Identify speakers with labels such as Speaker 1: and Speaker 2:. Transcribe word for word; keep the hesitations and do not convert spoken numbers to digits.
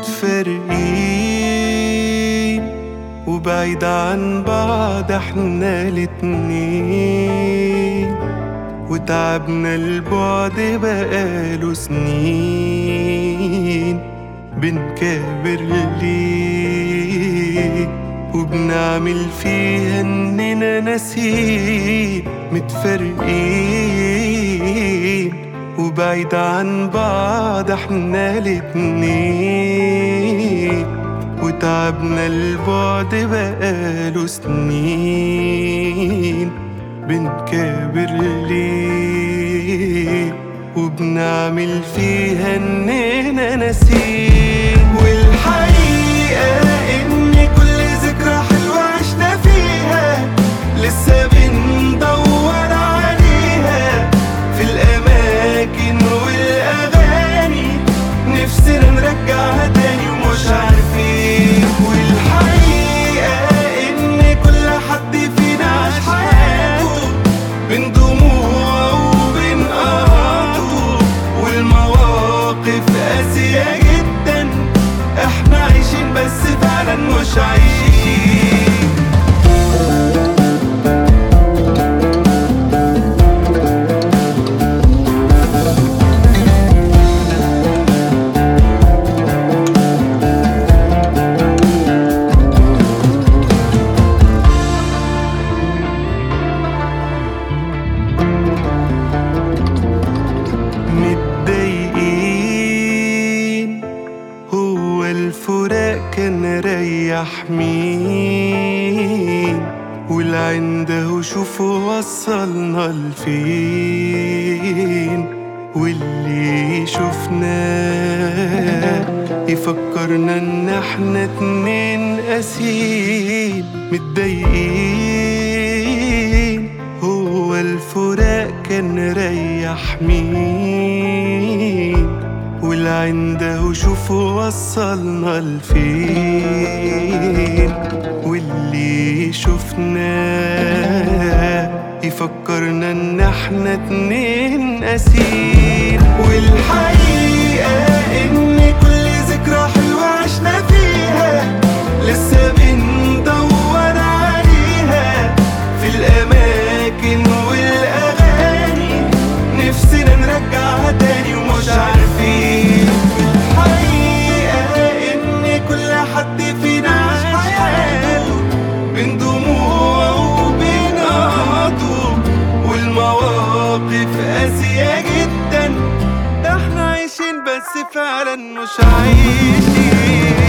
Speaker 1: متفارقين وبعيد عن بعض احنا الاتنين، وتعبنا البعد بقاله سنين. بنكابر ليه وبنعمل فيها اننا ناسين، متفارقين وبعيد عن بعض احنا الاتنين، وتعبنا البعد بقاله سنين. بنكابر ليه وبنعمل فيها اننا ناسين. والحقيقة ان كل ذكرى حلوة عشنا فيها لسه بندور عليها في الاماكن والاغاني، نفسنا نرجعها تاني ومش عارفين. والحقيقة ان كل حد فينا عاش حياته بين دموع وبين قهاته، والمواقف قاسية جدا، احنا عايشين بس فعلا مش عايشين. متضايقين هو الفراق كان ريح مين، والعنده شوفوا وصلنا لفين. واللي شفناه يفكرنا ان احنا اتنين قاسين. متضايقين هو الفراق كان ريح مين، والعنده شوفوا وصلنا لفين. واللي شفناه يفكرنا ان احنا اتنين قاسين. والحقيقة ان كل ذكرى حلوة عشنا فيها لسه بندور عليها في الاماكن والاغاني، نفسنا نرجعها تاني ومش عارفين. الحقيقة ان كل حد فينا عاش حياته بين دموع وبين قهاته، والمواقف قاسية جدا، احنا عايشين بس فعلا مش عايشين.